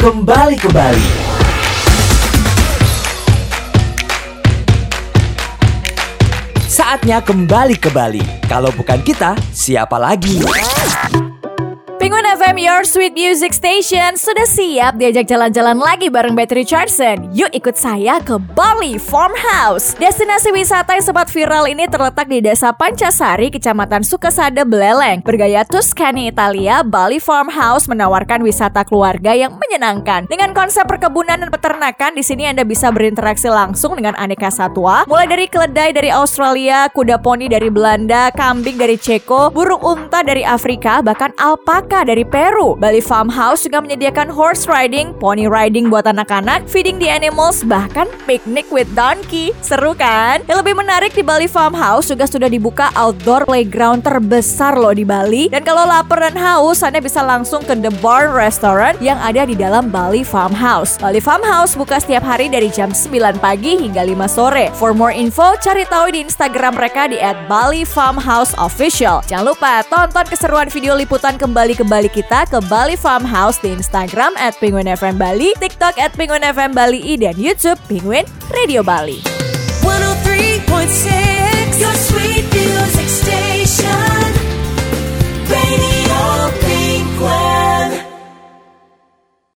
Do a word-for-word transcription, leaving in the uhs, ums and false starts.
kembali ke Bali. Saatnya kembali ke Bali. Kalau bukan kita, siapa lagi? Penguin F M, your sweet music station, sudah siap diajak jalan-jalan lagi bareng Betty Richardson? Yuk ikut saya ke Bali Farmhouse. Destinasi wisata yang sempat viral ini terletak di Desa Pancasari, Kecamatan Sukasada, Beleleng. Bergaya Tuscany, Italia, Bali Farmhouse menawarkan wisata keluarga yang menyenangkan. Dengan konsep perkebunan dan peternakan, di sini Anda bisa berinteraksi langsung dengan aneka satwa, mulai dari keledai dari Australia, kuda poni dari Belanda, kambing dari Ceko, burung unta dari Afrika, bahkan alpaka dari Peru. Bali Farmhouse juga menyediakan horse riding, pony riding buat anak-anak, feeding the animals, bahkan picnic with donkey. Seru kan? Yang lebih menarik, di Bali Farmhouse juga sudah dibuka outdoor playground terbesar loh di Bali. Dan kalau lapar dan haus, Anda bisa langsung ke The Barn Restaurant yang ada di dalam Bali Farmhouse. Bali Farmhouse buka setiap hari dari jam sembilan pagi hingga lima sore. For more info, cari tahu di Instagram mereka di at bali farmhouse official. Jangan lupa tonton keseruan video liputan kembali ke Bali kita ke Bali Farmhouse di Instagram at Penguin F M Bali, TikTok at Penguin F M Bali, dan YouTube Penguin Radio Bali. one oh three point six